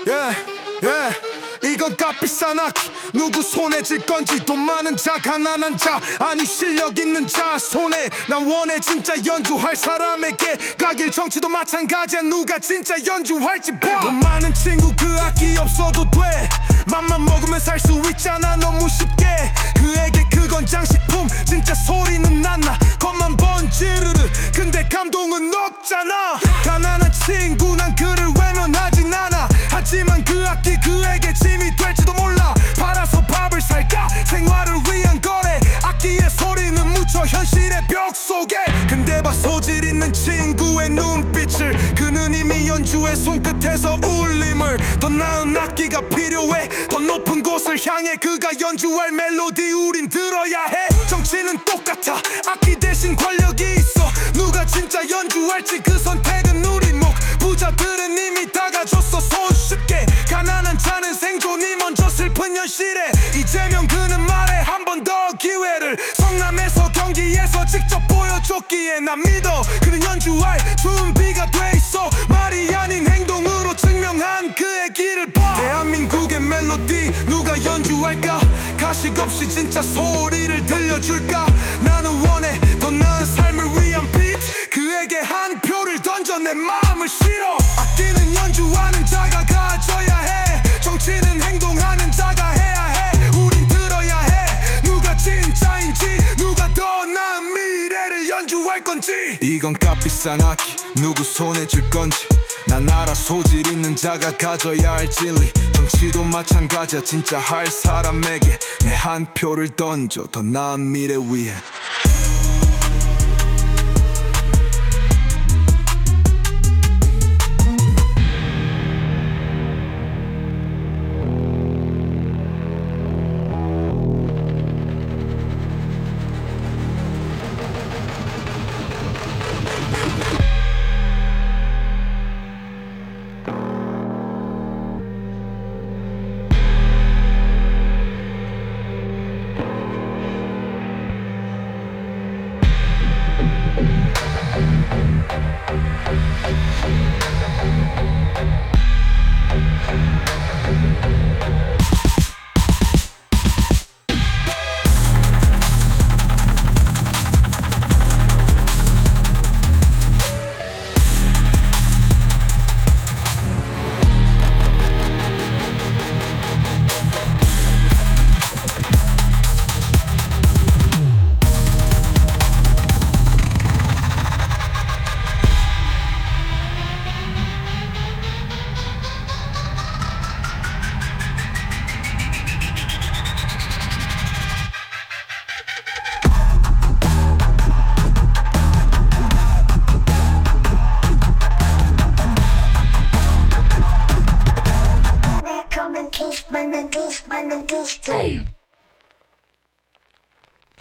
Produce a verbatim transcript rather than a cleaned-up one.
yeah, yeah. 이건 값비싼 악기 누구 손에 질 건지 돈 많은 자 가난한 자 아니 실력 있는 자 손에 난 원해 진짜 연주할 사람에게 가길 정치도 마찬가지야 누가 진짜 연주할지 봐. 돈 많은 친구 그 악기 없어도 돼 맘만 먹으면 살 수 있잖아 너무 쉽게 그에게 그건 장식품 진짜 소리는 안나 겉만 번지르르 근데 감동은 없잖아. 가난한 친구 난 그를 외면하진 않아 하지만 그 악기 그에게 짐이 될지도 몰라. 팔아서 밥을 살까 생활을 위한 거래 악기의 소리는 묻혀 현실의 벽 속에. 근데 봐 소질 있는 친구의 눈빛을 그는 이미 연주의 손끝에서 울림을 더 나은 악기가 필요해 더 높은 곳을 향해 그가 연주할 멜로디 우린 들어야 해. 정치는 똑같아 악기 대신 권력이 있어 누가 진짜 연주할지 그 선택은 우리 몫. 부자들은 이미 다 가졌어 손쉽게 가난한 자는 생존이 먼저 슬픈 현실에 이재명 그는 말해 한 번 더 기회를 성남에서 경기에서 직접 보여줬기에 난 믿어 그는 연주할 준비가 돼 있어 말이 아닌 행동으로 증명한 그의 길을 봐. 대한민국의 멜로디 누가 연주할까 가식 없이 진짜 소리를 들려줄까. 나는 원해 더 나은 삶을 위한 비트 그에게 한 표를 던져 내 마음을 실어. 악기는 연주하는 자가 가져야 해 정치는 행동하는 자가 해야 해. 우린 들어야 해 누가 진짜인지 누가 더 나은 미래를 연주할 건지. 이건 값비싼 악기 누구 손에 줄 건지 난 알아 소질 있는 자가 가져야 할 진리. 정치도 마찬가지야 진짜 할 사람에게 내 한 표를 던져 더 나은 미래 위해. Kiss my niggas, my niggas,